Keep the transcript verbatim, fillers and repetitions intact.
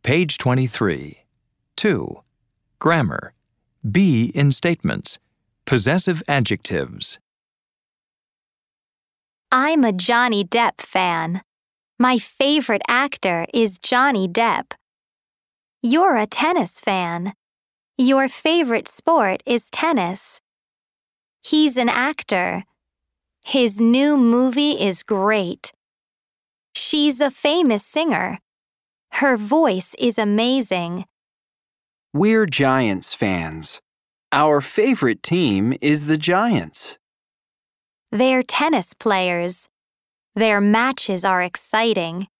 Page twenty-three. two. Grammar. Be in statements. Possessive adjectives. I'm a Johnny Depp fan. My favorite actor is Johnny Depp. You're a tennis fan. Your favorite sport is tennis. He's an actor. His new movie is great. She's a famous singer. Her voice is amazing. We're Giants fans. Our favorite team is the Giants. They're tennis players. Their matches are exciting.